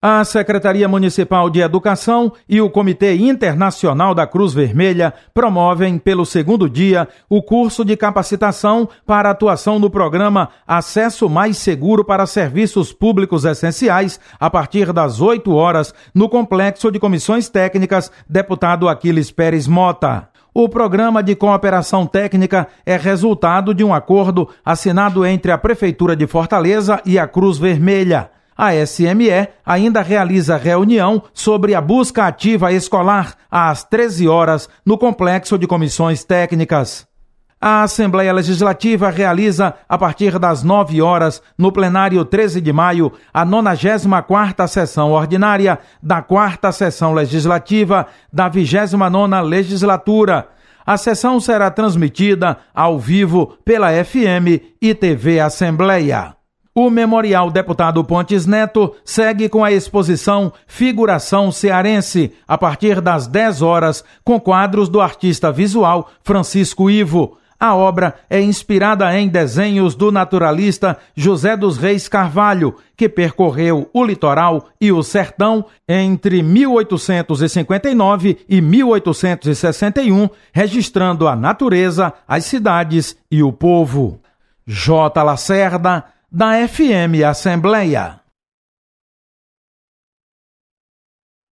A Secretaria Municipal de Educação e o Comitê Internacional da Cruz Vermelha promovem, pelo segundo dia, o curso de capacitação para atuação no programa Acesso Mais Seguro para Serviços Públicos Essenciais, a partir das 8 horas, no Complexo de Comissões Técnicas Deputado Aquiles Pérez Mota. O programa de cooperação técnica é resultado de um acordo assinado entre a Prefeitura de Fortaleza e a Cruz Vermelha. A SME ainda realiza reunião sobre a busca ativa escolar às 13 horas no Complexo de Comissões Técnicas. A Assembleia Legislativa realiza, a partir das 9 horas, no plenário 13 de maio, a 94ª sessão ordinária da 4ª sessão legislativa da 29ª legislatura. A sessão será transmitida ao vivo pela FM e TV Assembleia. O Memorial Deputado Pontes Neto segue com a exposição Figuração Cearense, a partir das 10 horas, com quadros do artista visual Francisco Ivo. A obra é inspirada em desenhos do naturalista José dos Reis Carvalho, que percorreu o litoral e o sertão entre 1859 e 1861, registrando a natureza, as cidades e o povo. J. Lacerda, da FM Assembleia.